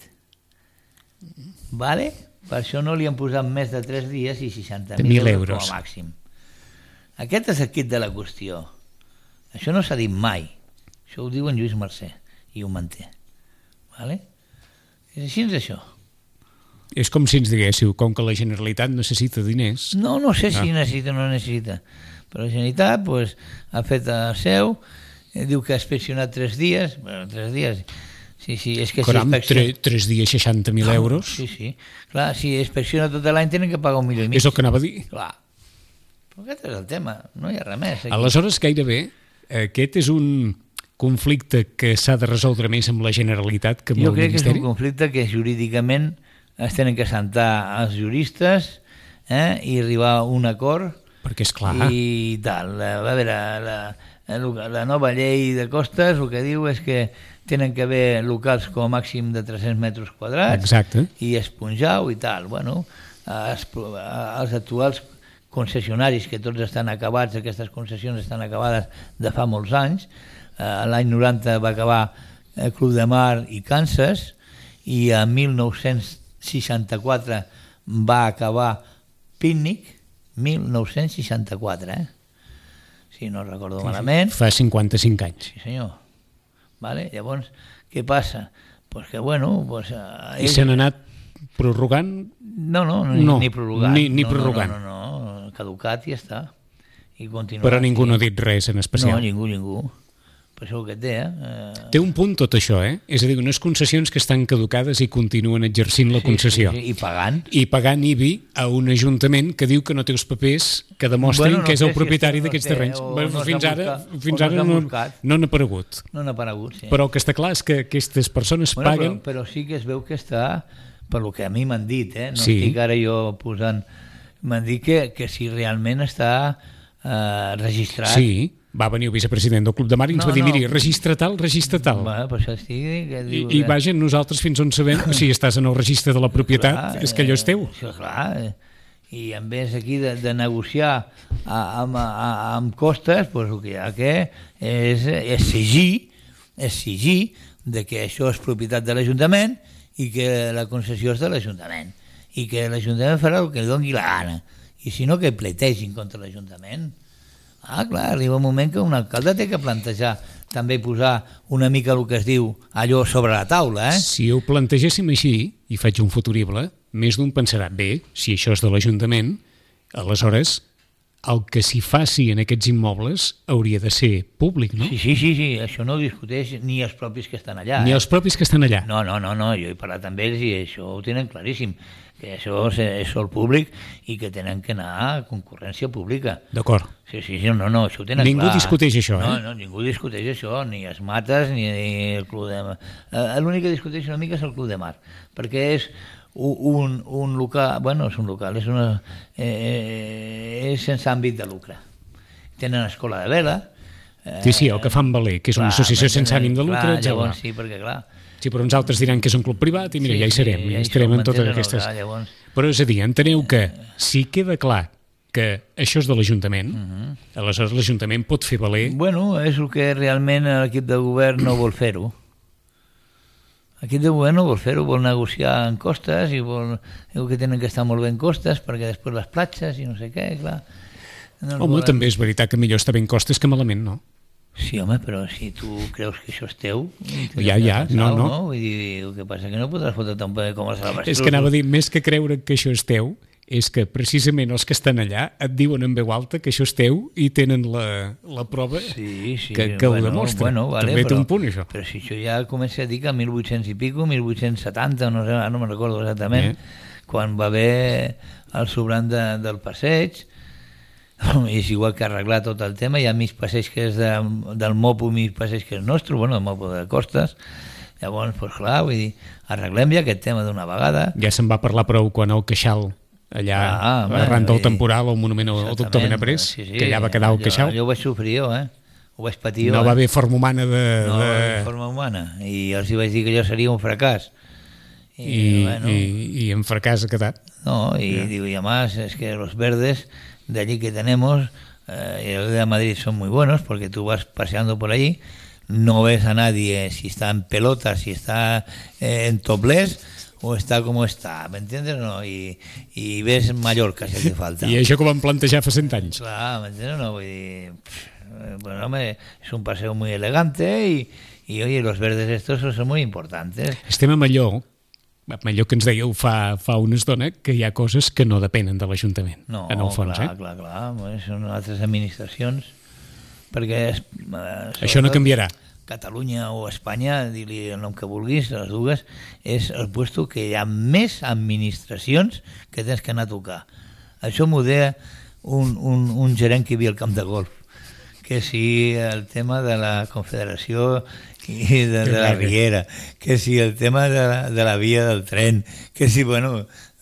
Vale? Per això no li han posat més de tres dies i seixanta mil euros, euros com a màxim. Aquest és el quid de la qüestió. Això no s'ha dit mai. Això ho diu en Lluís Mercè i ho manté. Vale? És així, és això. És com si ens diguéssiu, com que la Generalitat necessita diners... No, no sé si Ah. necessita o no necessita. Però la Generalitat pues, ha fet el seu, eh, diu que ha inspeccionat tres dies, bueno, tres dies... Sí, sí, és que Caram, si inspecciona... tre, tres dies seixanta mil euros, Sí, sí. Clar, si inspecciona tot l'any tenen que pagar un milió i mig. és el que anava a dir. Clar. Però aquest és el tema, no hi ha res més. Aquí. Aleshores, gairebé, aquest és un conflicte que s'ha de resoldre més amb la Generalitat que amb Jo el crec que és Ministeri? un conflicte que jurídicament es tenen que sentar els juristes eh, i arribar a un acord Perquè, és clar, i tal. A veure, la, la nova llei de costes el que diu és que tenen que haver locals com a màxim de tres-cents metres quadrats. Exacte. I esponjau i tal. Bueno, els, els actuals concessionaris, que tots estan acabats, aquestes concessions estan acabades de fa molts anys. L'any noranta va acabar el Club de Mar i Kansas, i a mil nou-cents seixanta-quatre va acabar Pícnic, mil nou-cents seixanta-quatre, eh? Si no recordo malament. Fa cinquanta-cinc anys. Sí, senyor. Vale? Llavors, què passa? Pues que, bueno... Pues, uh, I s'han anat prorrogant? No, no, ni, no, ni prorrogant. Ni, ni no, prorrogant. No, no, no, no, caducat i ja està. I Però ningú no ha dit res en especial. No, ningú, ningú. Per això el que té, eh? Té un punt tot això, eh? És a dir, unes concessions que estan caducades i continuen exercint la sí, concessió. Sí, sí, i pagant. I pagant I B I a un ajuntament que diu que no té els papers que demostrin bueno, no que és el si propietari no d'aquests té, terrenys. No fins ara, buscat, fins no ara no, no n'ha aparegut. No n'ha aparegut, sí. Però el que està clar és que aquestes persones bueno, paguen... Però, però sí que es veu que està, per lo que a mi m'han dit, eh? No sí. estic ara jo posant... M'han dit que, que si realment està eh, registrat... Sí, va venir el vicepresident del Club de Mar i ens no, va dir, no. miri, registra tal, registra tal. Bueno, per això estic... Que diu, I, I vaja, nosaltres fins on sabem, si estàs en el registre de la propietat, clar, és que allò és teu. Això, clar, i en vez aquí de, de negociar a, amb, a, amb costes, doncs el que hi ha que és exigir, exigir de que això és propietat de l'Ajuntament i que la concessió és de l'Ajuntament i que l'Ajuntament farà el que li doni la gana, i si no que pletegin contra l'Ajuntament. Ah, clar, arriba un moment que un alcalde té que plantejar, també posar una mica el que es diu allò sobre la taula, eh? Si ho plantegéssim així, i faig un futurible, més d'un pensarà, bé, si això és de l'Ajuntament, aleshores el que s'hi faci en aquests immobles hauria de ser públic, no? Sí, sí, sí, sí, això no ho discuteix ni els propis que estan allà. Ni eh? els propis que estan allà. No, no, no, no, jo he parlat amb ells i això ho tenen claríssim, que això és sol públic i que tenen que anar a concurrència pública. D'acord. Sí, sí, sí, no, no, això ho tenen ningú clar. Ningú discuteix això, no, eh? No, ningú discuteix això, ni els Mates, ni el Club de Mar. Eh, L'únic que discuteix una mica és el Club de Mar, perquè és un, un local, bueno, és un local, és, una, eh, és sense àmbit de lucre. Tenen escola de vela. Eh, sí, sí, el que fan valer, que és clar, una associació sense ànim de lucre, clar, etcètera. Llavors sí, perquè clar... Sí, però uns altres diran que és un club privat i mira, sí, ja hi serem, sí, ja hi estarem en totes aquestes... Clar, llavors... Però és a dir, enteneu que si queda clar que això és de l'Ajuntament, uh -huh. aleshores l'Ajuntament pot fer valer... Bueno, és el que realment l'equip de govern no vol fer-ho. L'equip de govern no vol fer-ho, vol negociar en costes i vol... Diu que tenen que estar molt ben costes perquè després les platges i no sé què, clar... No home, volen... també és veritat que millor està ben costes que malament, no? Sí, home, però si tu creus que això és teu... Ja, ja, pensar, no, no. no? Vull dir, el que passa que no podràs fotre tan bé com els altres. És que anava a dir, més que creure que això és teu, és que precisament els que estan allà et diuen en veu alta que això és teu i tenen la, la prova sí, sí, que, que bueno, ho demostra. Bueno, vale, també però, té un punt, això. Però si això ja comença a dir que a mil vuit-cents i pico, mil vuit-cents setanta, no, sé, no me'n recordo exactament, eh? Quan va haver el sobrant de, del passeig, és igual que arreglar tot el tema, hi ha mig passeig que és de, del Mopo, mig passeig que és nostre, bueno, el Mopo de Costes, llavors, doncs clar, vull dir, arreglem ja aquest tema d'una vegada. Ja se'n va parlar prou quan el Queixal, allà, ah, arran del temporal, el monument al doctor Benaprés, sí, sí, que allà va quedar el Queixal. Jo ho vaig sofrir jo, eh? Ho vaig patir jo. No va haver forma humana de... No de... va haver forma humana, i els hi vaig dir que allò seria un fracàs. I, I, bueno, i, i en fracàs ha quedat. No, y yeah. digo, y además es que los verdes de allí que tenemos, eh, y los de Madrid son muy buenos, porque tú vas paseando por allí, no ves a nadie si está en pelotas, si está eh, en topless, o està com està, m'entiendes? No? I, I ves Mallorca, si hace falta. I això que ho vam plantejar fa cent anys. Clar, m'entiendes? No? Vull dir, pff, bueno, hombre, es un paseo muy elegante y, y oye, los verdes estos son muy importantes. Estem amb allò, amb allò que ens dèieu fa, fa una estona, que hi ha coses que no depenen de l'Ajuntament, no, en el fons. Clar, eh? clar, clar, clar, són altres administracions, perquè... És, eh, això no canviarà. Catalunya o Espanya, dir-li el nom que vulguis, les dues, és el puesto que hi ha més administracions que tens que anar a tocar. Això m'ho deia un, un, un gerent que hi havia al camp de golf, que si el tema de la Confederació i de, de la Riera, que si el tema de la, de la via del tren, que si, bueno,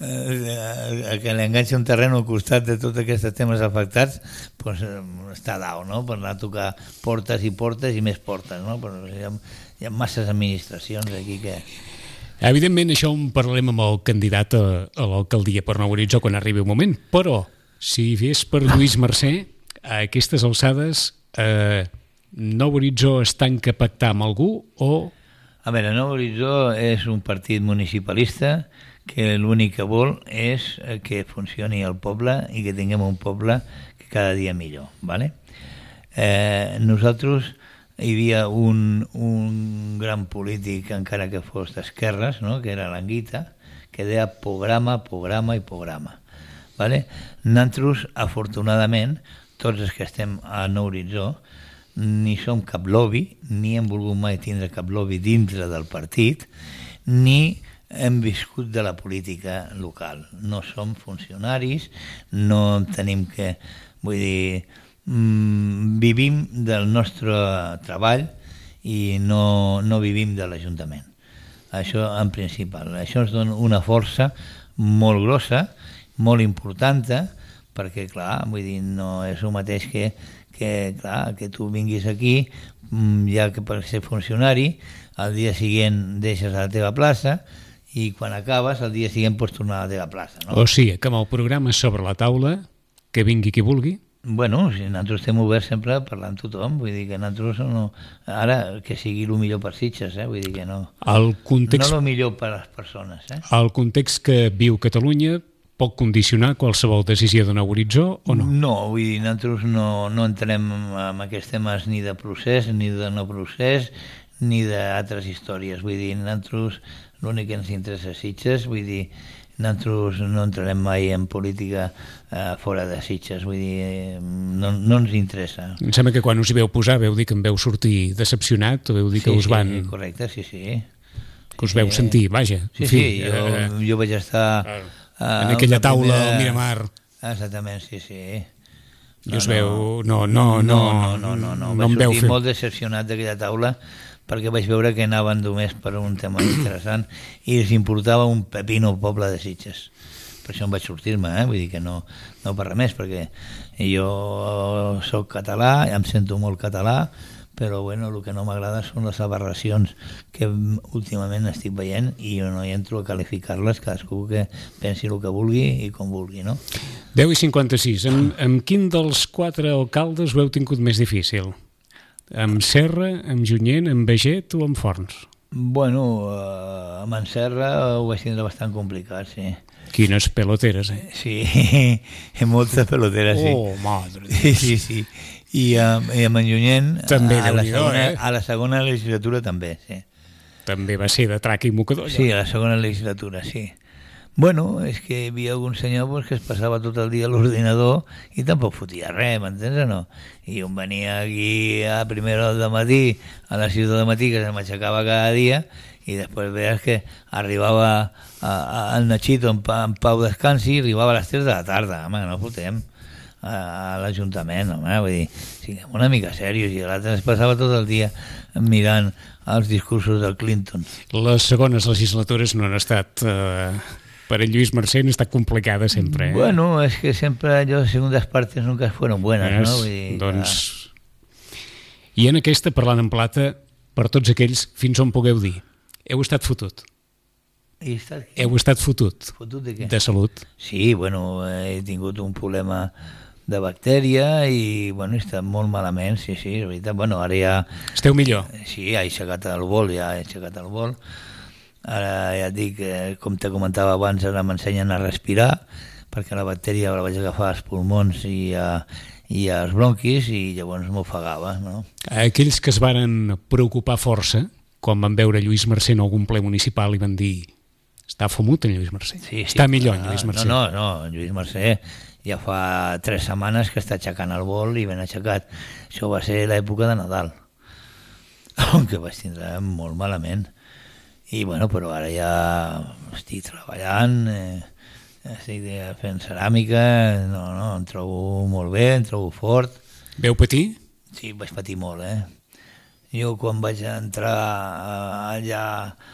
eh, que li enganxa un terreny al costat de tots aquests temes afectats, pues, eh, està dalt, no?, per anar a tocar portes i portes i més portes, no? Però hi ha, hi ha masses administracions aquí que... Evidentment, això en parlarem amb el candidat a, a l'alcaldia per Nou Horitzó quan arribi un moment, però si fes per Lluís Mercè, a aquestes alçades, eh, Nou Horitzó es tanca a pactar amb algú o... A veure, Nou Horitzó és un partit municipalista que l'únic que vol és que funcioni el poble i que tinguem un poble que cada dia millor, ¿vale? Eh, nosaltres hi havia un, un gran polític, encara que fos d'esquerres, no?, que era l'Anguita, que deia programa, programa i programa, ¿vale? Nosaltres, afortunadament, tots els que estem a Nou Horitzó, ni som cap lobby, ni hem volgut mai tindre cap lobby dintre del partit, ni hem viscut de la política local. No som funcionaris, no tenim que... Vull dir, mmm, vivim del nostre treball i no, no vivim de l'Ajuntament. Això en principal. Això ens dona una força molt grossa, molt important, perquè, clar, vull dir, no és el mateix que que, clar, que tu vinguis aquí, ja que per ser funcionari, al dia següent deixes a la teva plaça i quan acabes, al dia següent pots tornar a la teva plaça, no? O sigui, que amb el programa sobre la taula, que vingui qui vulgui. Bueno, si nosaltres estem oberts sempre a parlar amb tothom, vull dir que nosaltres no... Ara, que sigui el millor per Sitges, eh? Vull dir que no... El context... No el millor per a les persones, eh? El context que viu Catalunya pot condicionar qualsevol decisió de Nou Horitzó o no? No, vull dir, nosaltres no, no entrem en aquests temes ni de procés, ni de no procés, ni d'altres històries. Vull dir, nosaltres l'únic que ens interessa és Sitges, vull dir, nosaltres no entrarem mai en política eh, fora de Sitges, vull dir, no, no ens interessa. Em sembla que quan us hi veu posar veu dir que em veu sortir decepcionat, o veu dir sí, que us van... Sí, correcte, sí, sí. Que us veu sentir, vaja. Sí, en fi, sí, jo, eh, jo vaig estar... Eh, en aquella taula primera... al Miramar. Exactament, sí, sí. I no, us veu... No, no, no, no, no, no, no. no vaig em veu sortir fer... molt decepcionat d'aquella taula perquè vaig veure que anaven només per un tema interessant i els importava un pepino al poble de Sitges. Per això em vaig sortir-me, eh? Vull dir que no, no per res més, perquè jo sóc català, em sento molt català, però bueno, el que no m'agrada són les aberracions que últimament estic veient i jo no hi entro a qualificar-les, cadascú que pensi el que vulgui i com vulgui, no? deu i cinquanta-sis. Amb, amb quin dels quatre alcaldes ho heu tingut més difícil? Amb Serra, amb Junyent, amb Beget o amb Forns? Bueno, eh, amb en Serra ho vaig tindre bastant complicat, sí. Quines peloteres, eh? Sí, moltes peloteres, sí. Oh, madre. Sí, sí, sí. I, um, i amb en Junyent també a, la segona, eh? a la segona legislatura també, sí. També va ser de traca i mocador. Sí, a la segona legislatura, sí. Bueno, és que hi havia algun senyor pues, que es passava tot el dia a l'ordinador i tampoc fotia res, m'entens o no? I un venia aquí a primera hora del matí, a les sis del matí, que se m'aixecava cada dia, i després veies que arribava a, a, al Nachito en, pa, en pau descansi i arribava a les tres de la tarda. Home, no fotem a, a l'Ajuntament, home, vull dir, siguem una mica serios, i l'altre es passava tot el dia mirant els discursos del Clinton. Les segones legislatures no han estat... Eh... Per el Lluís Mercè han estat complicada sempre. Eh? Bueno, es que sempre les segundas partes nunca fueron buenas, es, no? Vull dir, doncs... I en aquesta, parlant en plata, per tots aquells, fins on pugueu dir, heu estat fotut. I estat, heu estat fotut. Fotut de què? De salut. Sí, bueno, he tingut un problema de bactèria i, bueno, he estat molt malament, sí, sí, és veritat. Bueno, ara ja... Esteu millor? Sí, he aixecat el vol, ja he aixecat el vol. Ara ja et dic, com te comentava abans, ara m'ensenyen a respirar, perquè la bactèria la vaig agafar als pulmons i, a, i als bronquis i llavors m'ofegava, no? Aquells que es varen preocupar força, quan van veure Lluís Mercè en algun ple municipal i van dir està fumut en Lluís Mercè, sí, sí, està millor en Lluís Mercè. No, no, no, Lluís Mercè ja fa tres setmanes que està aixecant el vol i ben aixecat. Això va ser l'època de Nadal, que vaig tindre molt malament. I bueno, però ara ja estic treballant, eh, estic fent ceràmica, no, no, em trobo molt bé, em trobo fort. Veu patir? Sí, vaig patir molt, eh? Jo quan vaig entrar allà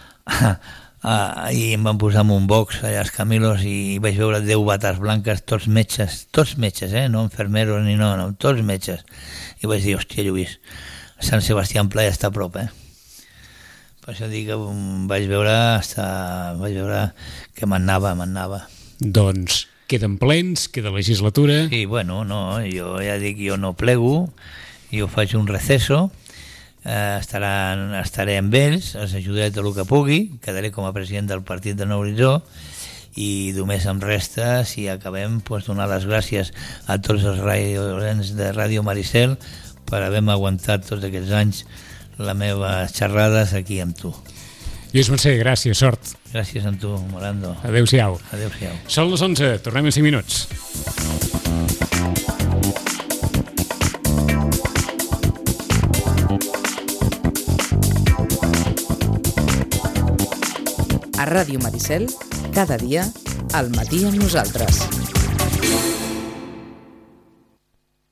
i em van posar en un box allà als Camilos i vaig veure deu bates blanques, tots metges, tots metges, eh? No infermeros ni no, no, tots metges. I vaig dir, hòstia, Lluís, Sant Sebastià en ple està a prop, eh? Per això dic que vaig veure, hasta, vaig veure que m'anava, m'anava. Doncs queden plens, queda legislatura... Sí, bueno, no, jo ja dic, jo no plego, jo faig un receso, eh, estaran, estaré amb ells, els ajudaré tot el que pugui, quedaré com a president del partit de Nou Horitzó, i només em resta, si acabem, pues, donar les gràcies a tots els radiolents de Ràdio Maricel per haver-me aguantat tots aquests anys les meves xerrades aquí amb tu. Lluís Mercè, gràcies, sort. Gràcies a tu, Morando. Adéu-siau. Adéu-siau. Són les onze, tornem en cinc minuts. A Ràdio Maricel, cada dia, al matí amb nosaltres.